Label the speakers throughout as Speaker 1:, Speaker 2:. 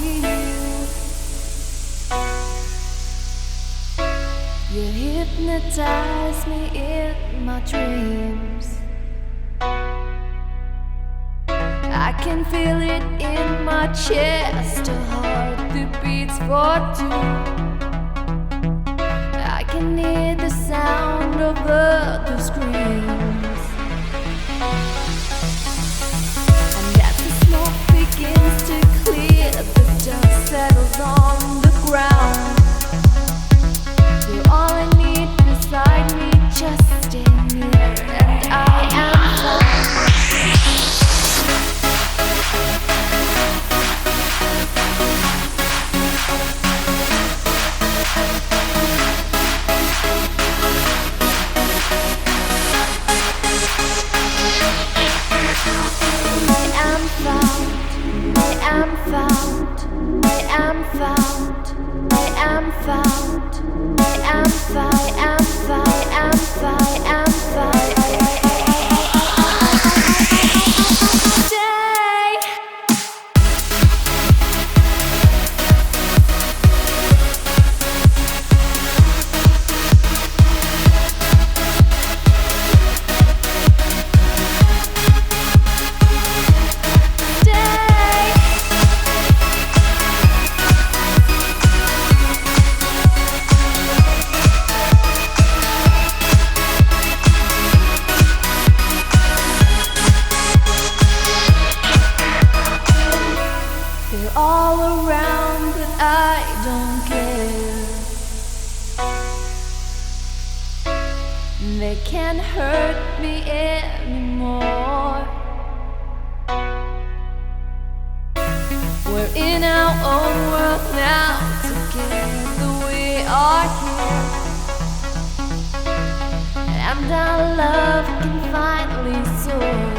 Speaker 1: You hypnotize me in my dreams. I can feel it in my chest, a heart that beats for two. I can hear the sound of other screams. And as the smoke begins to clear, the dust settles on the ground. You're all I need beside me, just stay near, and I am found. They're all around, but I don't care. They can't hurt me anymore. We're in our own world now, together we are here. And our love can finally soar.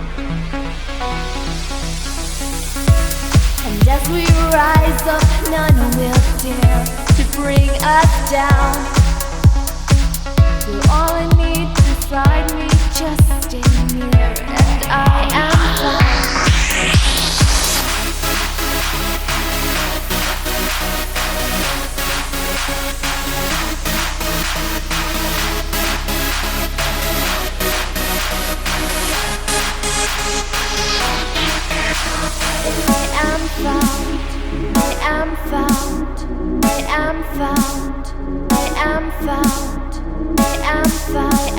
Speaker 1: And as we rise up, none will dare to bring us down. You're all I need beside me, just stay near, and I am found. I am found.